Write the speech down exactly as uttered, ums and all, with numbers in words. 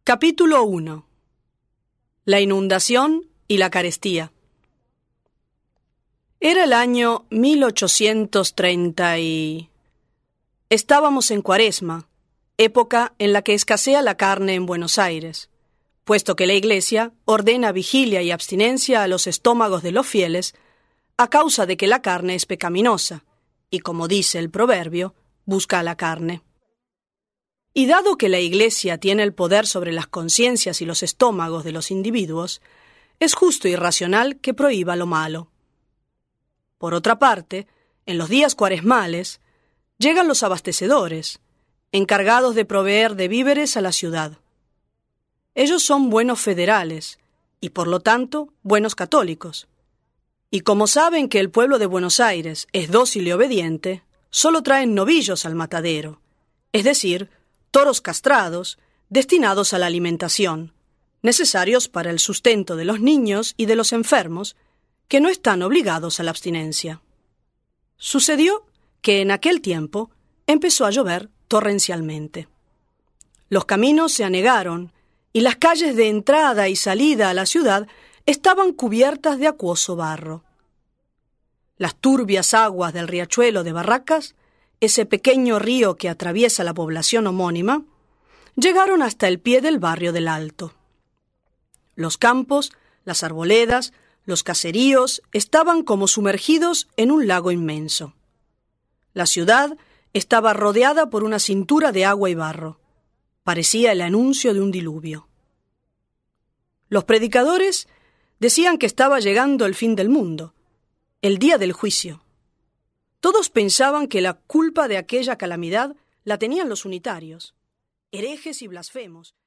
Capítulo uno. La inundación y la carestía. Era el año mil ochocientos treinta y... Estábamos en Cuaresma, época en la que escasea la carne en Buenos Aires, puesto que la Iglesia ordena vigilia y abstinencia a los estómagos de los fieles a causa de que la carne es pecaminosa, y como dice el proverbio, busca la carne. Y dado que la Iglesia tiene el poder sobre las conciencias y los estómagos de los individuos, es justo y racional que prohíba lo malo. Por otra parte, en los días cuaresmales, llegan los abastecedores, encargados de proveer de víveres a la ciudad. Ellos son buenos federales, y por lo tanto, buenos católicos. Y como saben que el pueblo de Buenos Aires es dócil y obediente, solo traen novillos al matadero, es decir, toros castrados, destinados a la alimentación, necesarios para el sustento de los niños y de los enfermos, que no están obligados a la abstinencia. Sucedió que en aquel tiempo empezó a llover torrencialmente. Los caminos se anegaron y las calles de entrada y salida a la ciudad estaban cubiertas de acuoso barro. Las turbias aguas del riachuelo de Barracas, ese pequeño río que atraviesa la población homónima, llegaron hasta el pie del barrio del Alto. Los campos, las arboledas, los caseríos estaban como sumergidos en un lago inmenso. La ciudad estaba rodeada por una cintura de agua y barro. Parecía el anuncio de un diluvio. Los predicadores decían que estaba llegando el fin del mundo, el día del juicio. Todos pensaban que la culpa de aquella calamidad la tenían los unitarios, herejes y blasfemos,